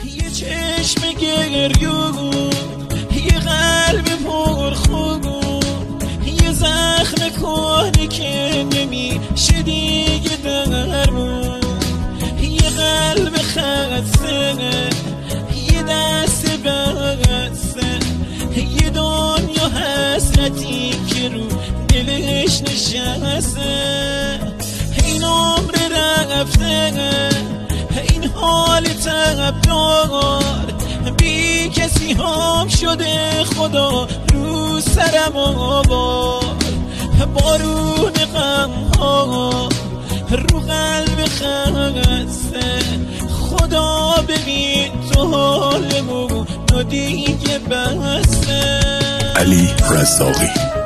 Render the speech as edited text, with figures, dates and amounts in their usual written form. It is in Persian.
یه چشم گریون، یه قلب پرخون، یه زخم کهنه که نمیشه دیگه درمون، یه قلب خسته، یه دست بسته، یه دنیا حسرتی که رو دلش نشسته. این عمر رفته، این حال طرفدار، بی کسی هم شده خدا رو سرم آوار. بارون غم ها رو قلب خسته، خدا ببین تو حالمون دیگه بسته. علی رزاقی